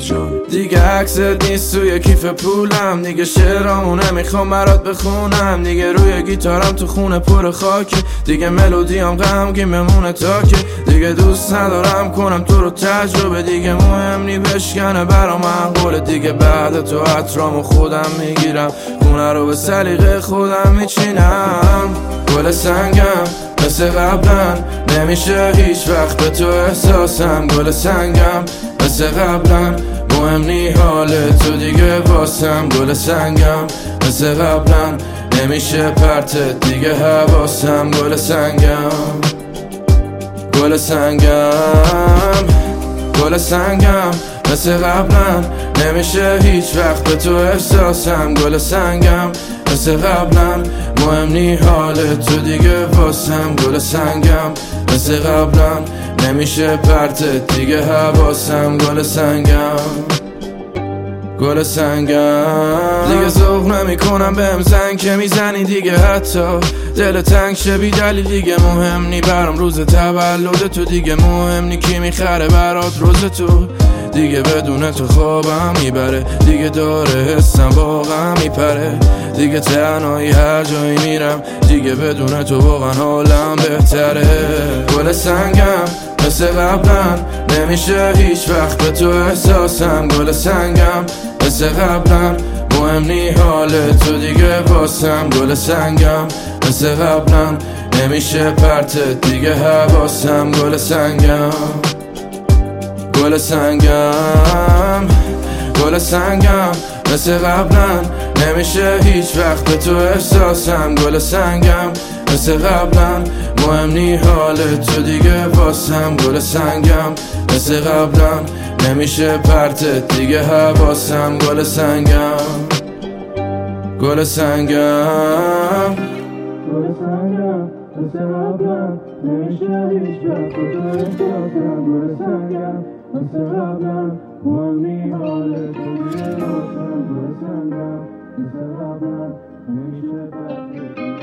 جان. دیگه عکست نیست توی کیف پولم، دیگه شعرامو نمیخوام برات بخونم، دیگه روی گیتارم تو خونه پر خاکه، دیگه ملودیام غمگین بمونه تاکه، دیگه دوست ندارم کنم تو رو تجربه، دیگه مهم نی بشکنه برا من قوله، دیگه بعد تو عطرامو خودم میگیرم، خونه رو به سلیقه خودم میچینم. گل سنگم مثل قبلا نمیشه هیچ وقت به تو احساسم، گل سنگم مثل قبلا مهم نی حال تو دیگه واسم، گل سنگم مثل قبلا نمیشه پرتت دیگه حواسم، گل سنگم گل سنگم گل سنگم مثل قبلا نمیشه هیچ وقت به تو احساسم، گل سنگم مثل قبلا مهم نی حال تو دیگه واسم، گل سنگم مثل قبلا نمیشه پرتت دیگه حواسم، گل سنگم گل سنگم دیگه ذوق نمی کنم بهم زنگ که میزنی دیگه، حتی دل تنگ شه بی دلیل، دیگه مهم نی برام روز تولد تو، دیگه مهم نی کی میخره برات روز تو، دیگه بدون تو خوابم میبره، دیگه داره حسم واقعا میپره، دیگه تنهایی هر جایی میرم، دیگه بدون تو واقعا حالم بهتره. گل سنگم مثل قبلا نمیشه هیچ وقت به تو احساسم، گل سنگم مثل قبلا مهم نی حال تو دیگه واسم، گل سنگم مثل قبلا نمیشه پرتت دیگه حواسم، گل سنگم گل سنگم گل سنگم مثل قبلا نمیشه هیچ وقت به تو احساسم، گل سنگم مثل قبلا مهم نی حال تو دیگه واسم، گل سنگم مثل قبلا نمیشه پرتت دیگه حواسم، گل سنگم گل سنگم گل سنگم مثل قبلا نمیشه هیچ وقت به تو احساسم، گل سنگم مثل قبلا مهم نی حال تو دیگه واسم، گل سنگم مثل قبلا نمیشه پرتت